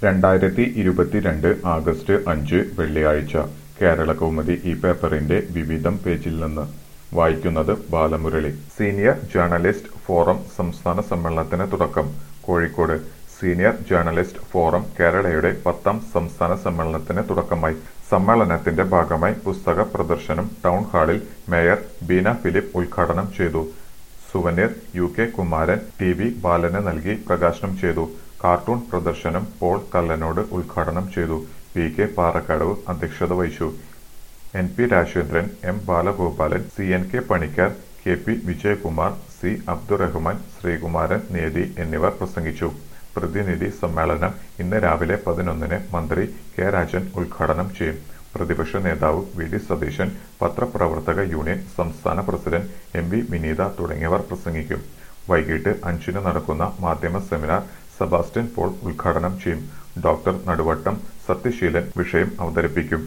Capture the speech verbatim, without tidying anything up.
രണ്ടായിരത്തി ഇരുപത്തിരണ്ട് ആഗസ്റ്റ് അഞ്ച് വെള്ളിയാഴ്ച കേരളകൗമുദി ഈ പേപ്പറിന്റെ വിവിധം പേജിൽ നിന്ന് വായിക്കുന്നത് ബാലമുരളി. സീനിയർ ജേർണലിസ്റ്റ് ഫോറം സംസ്ഥാന സമ്മേളനത്തിന് തുടക്കം. കോഴിക്കോട് സീനിയർ ജേർണലിസ്റ്റ് ഫോറം കേരളയുടെ പത്താം സംസ്ഥാന സമ്മേളനത്തിന് തുടക്കമായി. സമ്മേളനത്തിന്റെ ഭാഗമായി പുസ്തക പ്രദർശനം ടൗൺ ഹാളിൽ മേയർ ബീന ഫിലിപ്പ് ഉദ്ഘാടനം ചെയ്തു. Souvenir U K Kumaran T V ബാലന് നൽകി പ്രകാശനം ചെയ്തു. കാർട്ടൂൺ പ്രദർശനം പോൾ കല്ലനോട് ഉദ്ഘാടനം ചെയ്തു. വി കെ പാറക്കടവ് അധ്യക്ഷത വഹിച്ചു. N P Rajendran, M Balagopalan, C N K Panicker, K P Vijayakumar, C Abdurahman, Sreekumaran Nethi എന്നിവർ പ്രസംഗിച്ചു. പ്രതിനിധി സമ്മേളനം ഇന്ന് രാവിലെ പതിനൊന്നിന് മന്ത്രി കെ രാജൻ ഉദ്ഘാടനം ചെയ്യും. പ്രതിപക്ഷ നേതാവ് വി ഡി സതീശൻ, പത്രപ്രവർത്തക യൂണിയൻ സംസ്ഥാന പ്രസിഡന്റ് എം വി വിനീത തുടങ്ങിയവർ പ്രസംഗിക്കും. വൈകിട്ട് അഞ്ചിന് നടക്കുന്ന മാധ്യമ സെമിനാർ സെബാസ്റ്റ്യൻ പോൾ ഉദ്ഘാടനം ചെയ്യും. ഡോക്ടർ നടുവട്ടം സത്യശീലൻ വിഷയം അവതരിപ്പിക്കും.